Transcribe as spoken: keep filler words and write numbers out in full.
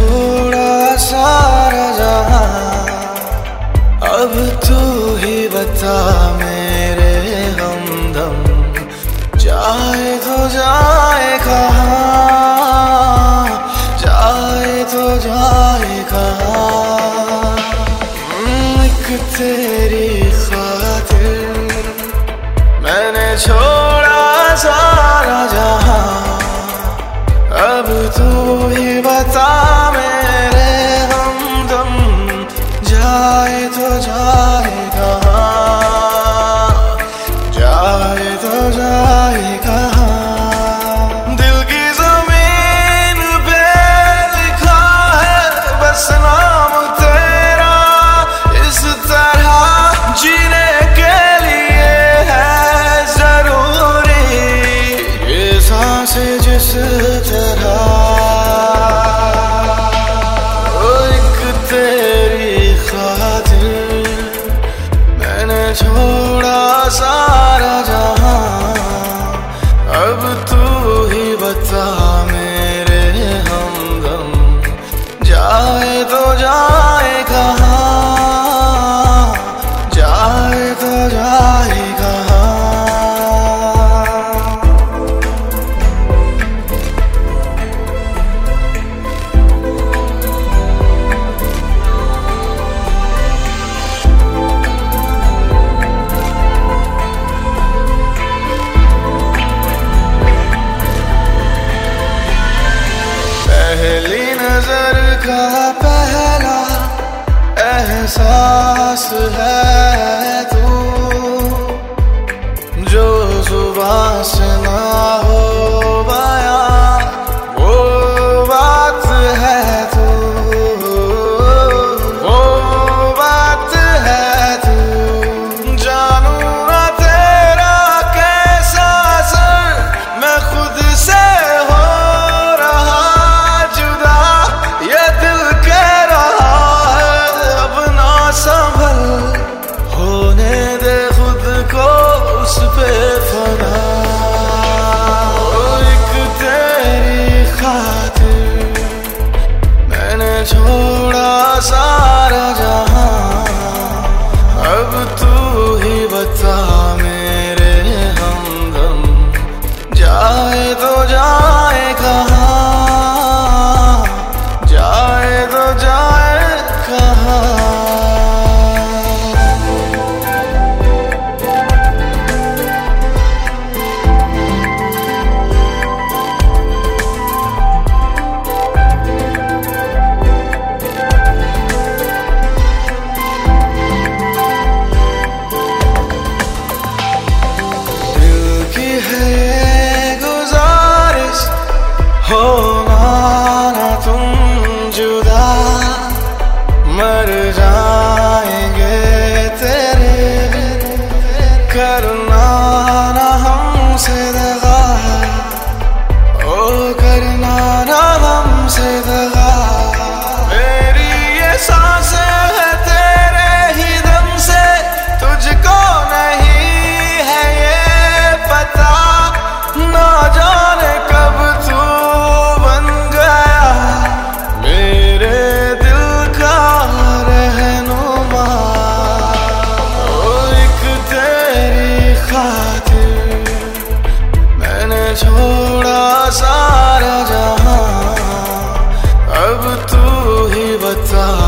छोड़ा सारा जहां, अब तू ही बता मेरे हमदम, जाए तो जाए कहाँ, जाए तो जाए कहाँ। एक तेरी खातिर मैंने छोड़ा सारा जहां, अब तू ही बता मेरे हमदम, जाए तो जाए कहाँ, जाए तो जाए कहाँ। दिल की जमीन पे लिखा है बस नाम तेरा, इस तरह जीने के लिए है जरूरी ये सांसें जिस तरह। छोड़ा सारा जहां, अब तू ही बता मेरे हमदम, जाए तो जाए कहाँ, जाए तो जाए कहाँ। पहली नजर का पहला एहसास है तू, जो जुबां से ना हो बयां वो बात है तू, वो बात है तू। जानू ना तेरा कैसा असर मैं खुद से उस पे फना। एक तेरी खातिर मैंने छोड़ा सारा जहां, अब तू ही बता मेरे हमदम, जाए तो जाए कहाँ, जाए तो जाए कहाँ। होना ना तुम जुदा, मर जाएंगे तेरे, करना ना हमसे दगा, ओ करना ना हमसे दगा। मेरी ये सांसें है तेरे ही दम से, तुझको नहीं है ये पता, ना जाने कब तू छोड़ा सारा जहां, अब तू ही बता